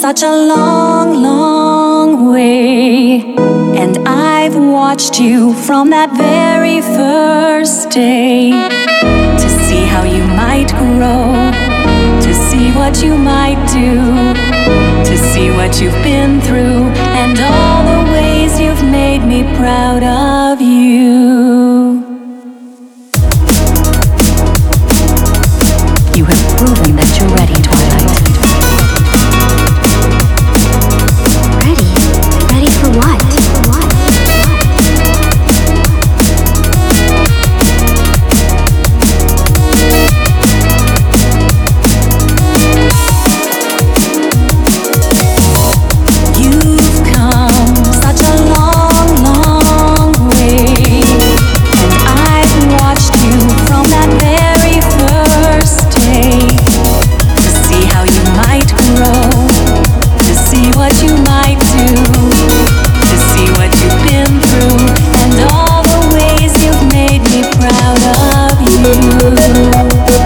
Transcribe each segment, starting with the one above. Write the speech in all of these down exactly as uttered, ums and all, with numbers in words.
such a long, long way. And I've watched you from that very first day, to see how you might grow, to see what you might do, to see what you've been through, and all the ways you've made me proud of you. You have proven that you're ready, Twilight. Ready? Ready for what? For what? You've come such a long, long way, and I've watched you from that very first day, to see how you might grow, to see what you might do, to see what you've been through, and all the ways you've made me proud of you.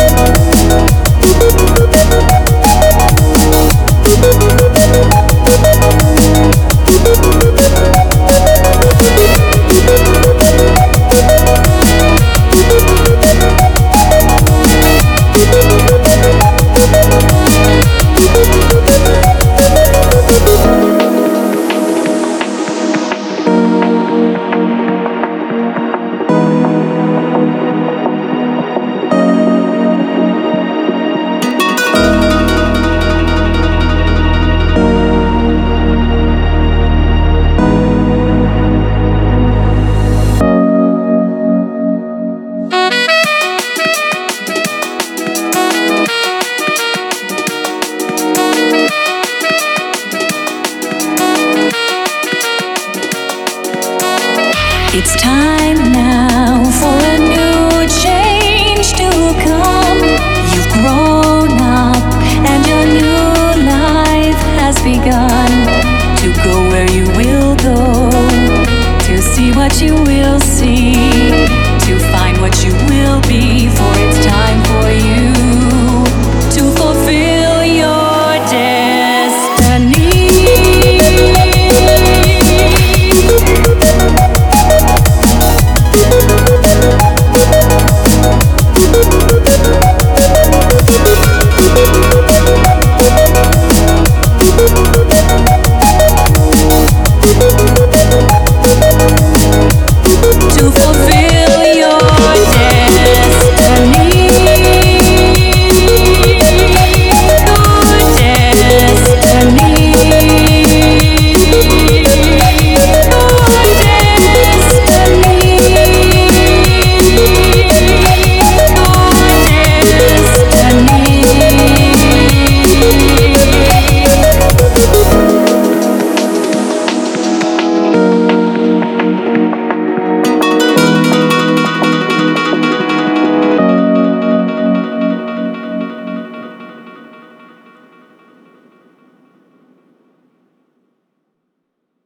It's time now for a new change to come. You've grown